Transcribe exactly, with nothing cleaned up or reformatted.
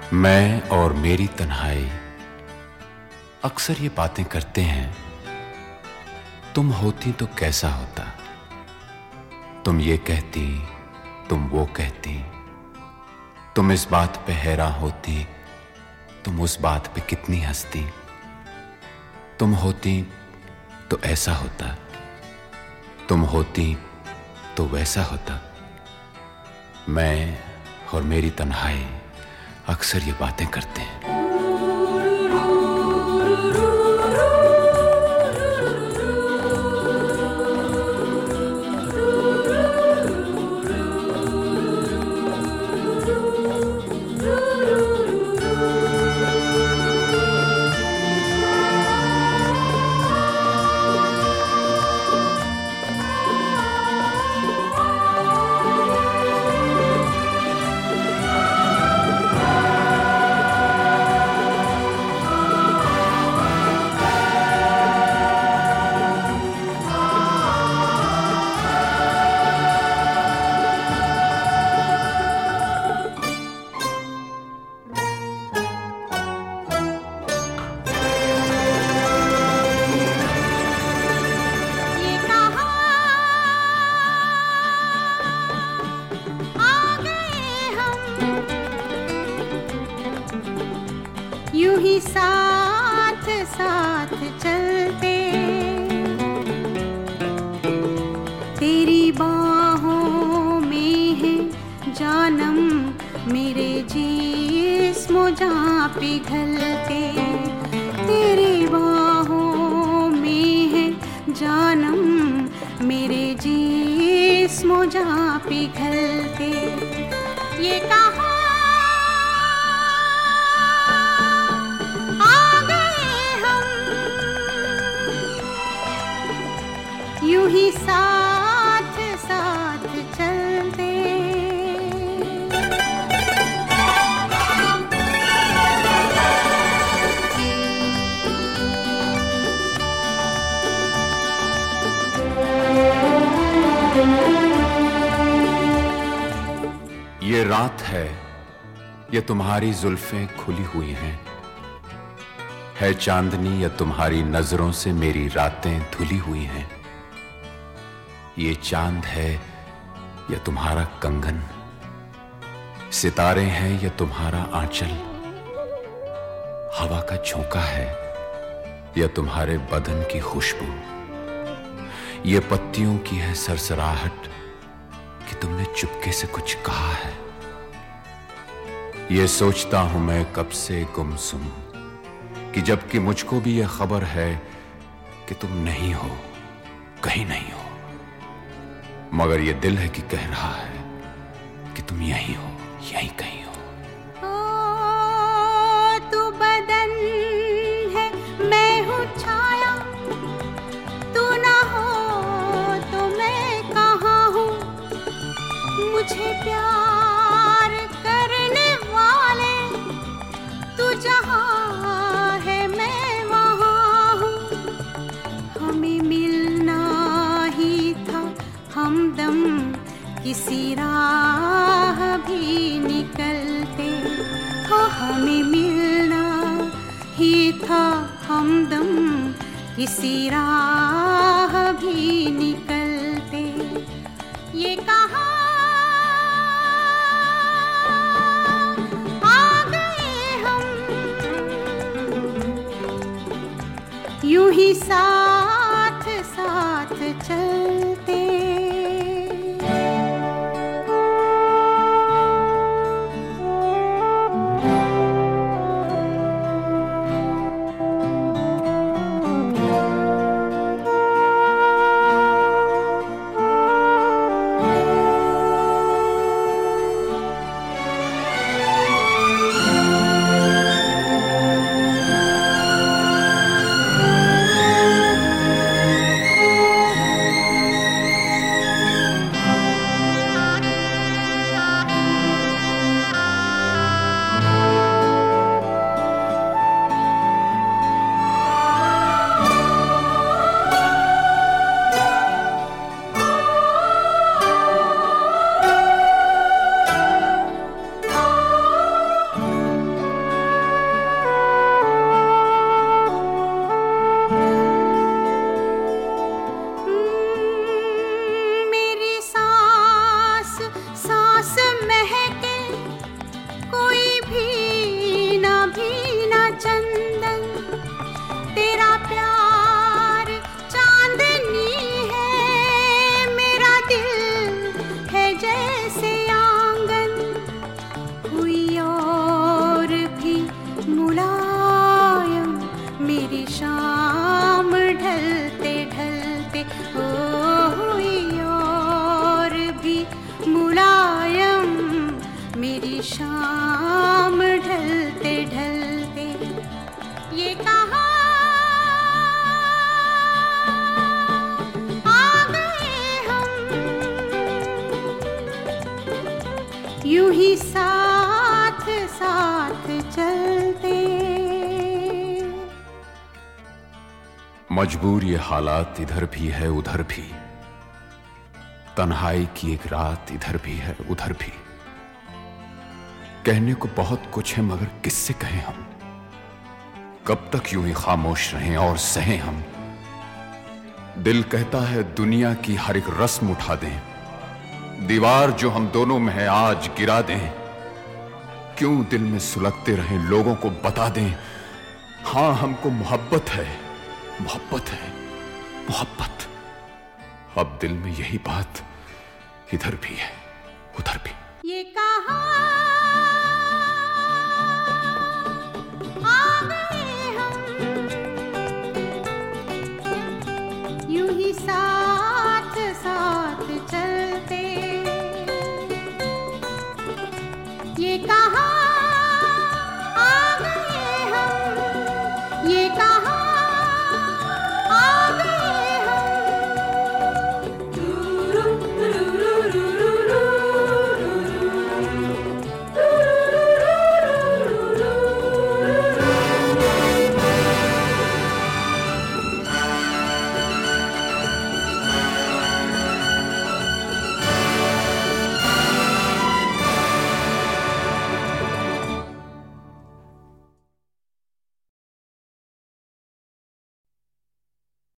मैं और मेरी तन्हाई अक्सर ये बातें करते हैं, तुम होती तो कैसा होता। तुम ये कहती, तुम वो कहती, तुम इस बात पे हैरान होती, तुम उस बात पे कितनी हंसती। तुम होती तो ऐसा होता, तुम होती तो वैसा होता। मैं और मेरी तन्हाई अक्सर ये बातें करते हैं। यूं ही साथ साथ चलते, तेरी बाहों में है जानम, मेरे जिस्म जां पिघलते। तेरी बाहों में है जानम, मेरे जिस्म जां पिघलते। ये कहा यूं ही साथ साथ चलते। ये रात है, ये तुम्हारी जुल्फें खुली हुई हैं, है चांदनी या तुम्हारी नजरों से मेरी रातें धुली हुई हैं। ये चांद है या तुम्हारा कंगन, सितारे हैं या तुम्हारा आंचल, हवा का झोंका है या तुम्हारे बदन की खुशबू। ये पत्तियों की है सरसराहट कि तुमने चुपके से कुछ कहा है। ये सोचता हूं मैं कब से गुमसुम कि जबकि मुझको भी यह खबर है कि तुम नहीं हो, कहीं नहीं हो, मगर ये दिल है कि कह रहा है कि तुम यहीं हो, यहीं कहीं हो। ओ, तू बदन है, मैं हूँ छाया, तू ना हो तो मैं कहाँ हूँ। मुझे प्यार करने वाले तू जहाँ है मैं वहाँ हूँ। हमें मिलना ही था हमदम, किसी राह भी निकलते हो। हमें मिलना ही था हमदम, किसी राह भी निकलते। ये कहा आ गए हम, यूं ही साथ साथ चलते। यूं ही साथ साथ चलते। मजबूर ये हालात इधर भी है उधर भी, तन्हाई की एक रात इधर भी है उधर भी। कहने को बहुत कुछ है मगर किससे कहें हम, कब तक यूं ही खामोश रहें और सहें हम। दिल कहता है दुनिया की हर एक रस्म उठा दें, दीवार जो हम दोनों में है आज गिरा दें। क्यों दिल में सुलगते रहें, लोगों को बता दें हां हमको मोहब्बत है, मोहब्बत है, मोहब्बत। अब दिल में यही बात इधर भी है उधर भी। ये कहां